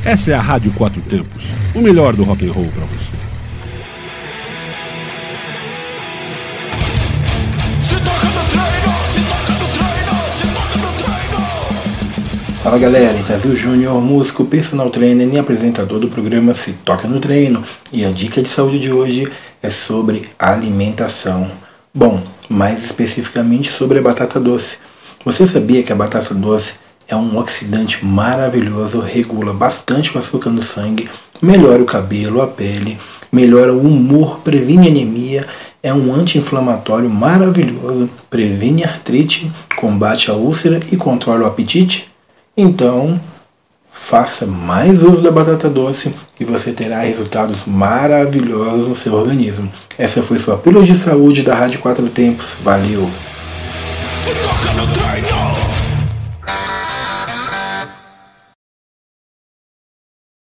Essa é a Rádio Quatro Tempos, o melhor do rock and roll para você. Fala galera, Itazil Júnior, músico, personal trainer e apresentador do programa Se Toca no Treino. E a dica de saúde de hoje é sobre alimentação. Bom, mais especificamente sobre a batata doce. Você sabia que a batata doce é um oxidante maravilhoso, regula bastante o açúcar no sangue, melhora o cabelo, a pele, melhora o humor, previne anemia, é um anti-inflamatório maravilhoso, previne artrite, combate a úlcera e controla o apetite? Então, faça mais uso da batata doce e você terá resultados maravilhosos no seu organismo. Essa foi sua pílula de saúde da Rádio Quatro Tempos. Valeu! Se toca no treino!